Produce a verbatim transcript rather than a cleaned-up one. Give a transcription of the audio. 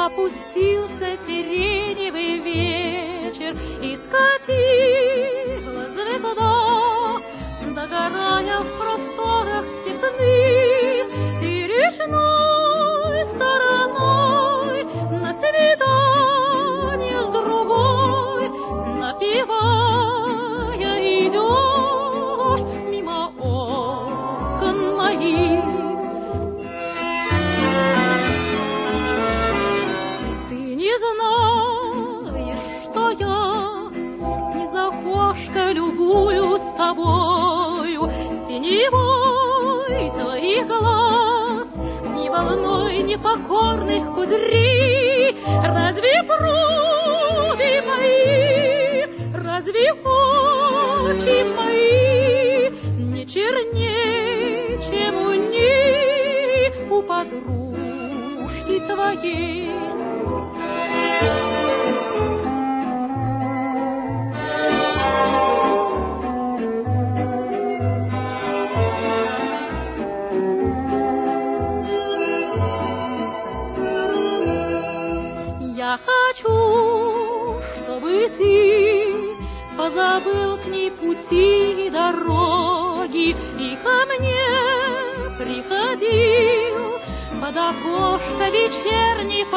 Опустился сиреневый вечер, и скатилась звезда, догорая в просторах степных и речной стороной, на свидание с другой, напевая идешь мимо окон моих. Любуюсь тобою, синевой твоих глаз, ни волной непокорных кудрей. Разве брови мои, разве очи мои не чернее, чем у них, у подружки твоей? Я хочу, чтобы ты позабыл к ней пути и дороги, и ко мне приходил под окошко вечерних